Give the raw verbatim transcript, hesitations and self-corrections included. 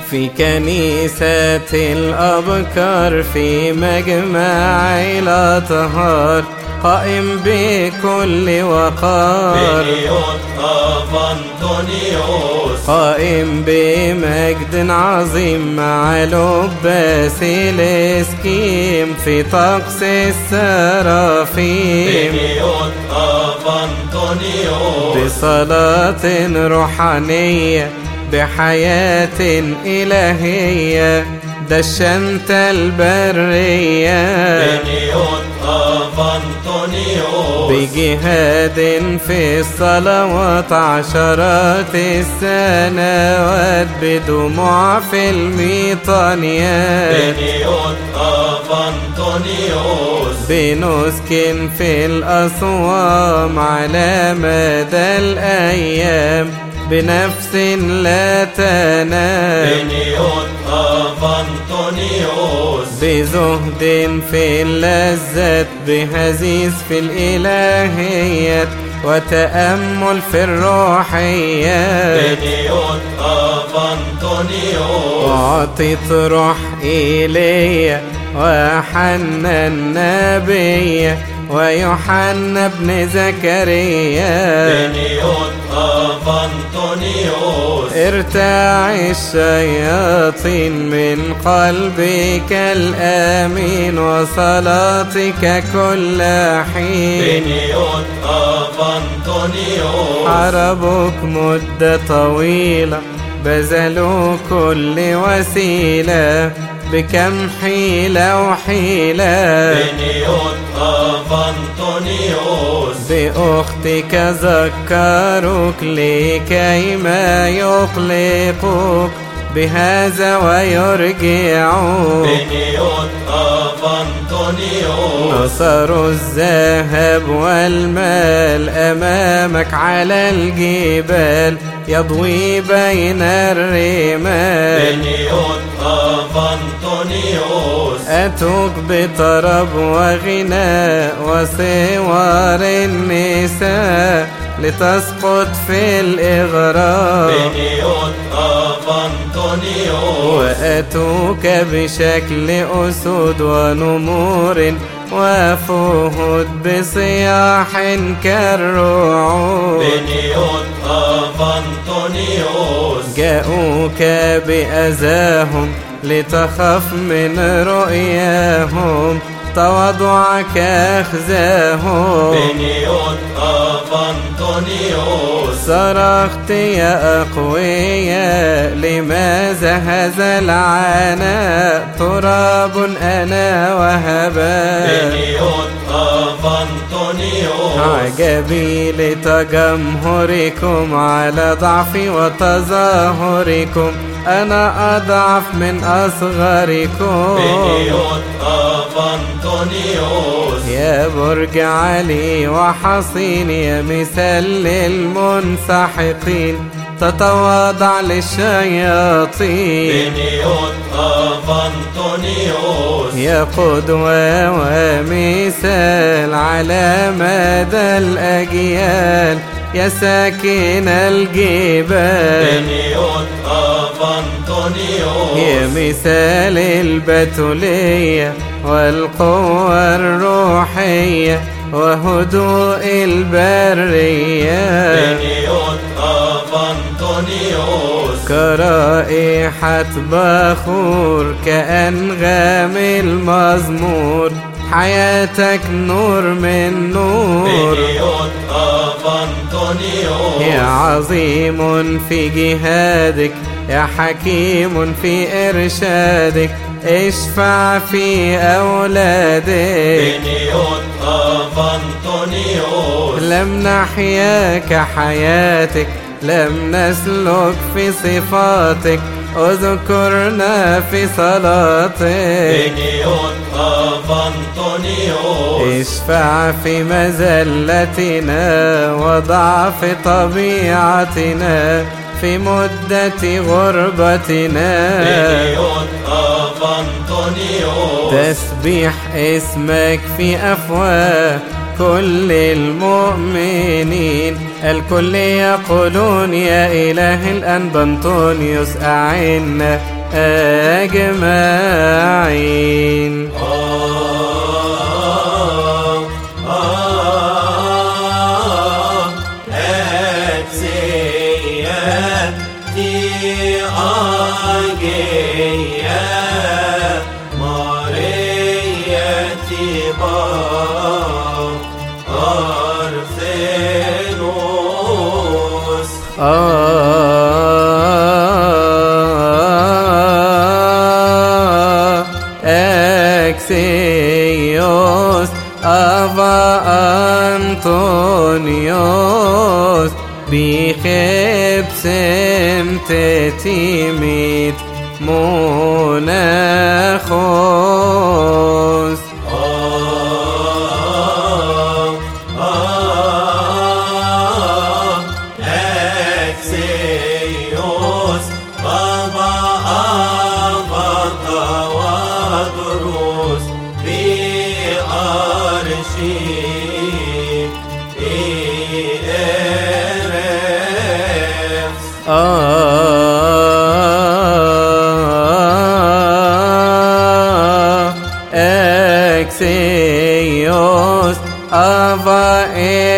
في كنيسة الأبكار في مجمع الأطهار قائم بكل وقار قائم بمجد عظيم مع لباس الاسكيم في طقس السرافيم بصلاة روحانية بحياة إلهية دشنت البرية بجهاد في الصلوات عشرات السنوات بدموع في الميطانيات بنسك في الأصوام على مدى الأيام بنفس لا تنام بزهد في اللذات بهزيز في الإلهيات وتأمل في الروحيات وعطيت روح إيليا وحنا النبي ويوحنا ابن زكريا ارتاع الشياطين من قلبك الآمين وصلاتك كل حين حاربوك مدة طويلة بذلوا كل وسيلة بكم حيلة وحيلة بأختك ذكروك لكي ما يقلقوك بهذا ويرجعوك نصروا الذهب والمال أمامك على الجبال يضوي بين الرمال أتوك بطرب وغناء وصور النساء لتسقط في الإغراء وأتوك بشكل أسود ونمور وفهود بصياح كالرعود جاءوك بأذاهم لتخف من رؤياهم تواضعك أخزاهم صرخت يا أقوياء لماذا هذا العناء تراب أنا وهباء عجبي لتجمهركم على ضعفي وتظاهركم أنا أضعف من أصغركم يا برج علي وحصين يا مثال للمنسحقين تتواضع للشياطين يا قدوة ومثال على مدى الأجيال يا ساكن الجبال يا مثال البتولية والقوة الروحية وهدوء البرية كرائحة بخور كأنغام المزمور حياتك نور من نور يا عظيم في جهادك يا حكيم في إرشادك اشفع في أولادك لم نحيا كحياتك لم نسلك في صفاتك اذكرنا في صلاتك اشفع في مذلتنا وضعف طبيعتنا في مدة غربتنا تسبيح اسمك في أفواه كل المؤمنين الكل يقولون يا إله الأنبا أنطونيوس أعنا أجمعين. Axios Ava Antonios بخبسم تتيميت مناخوس Axios Ava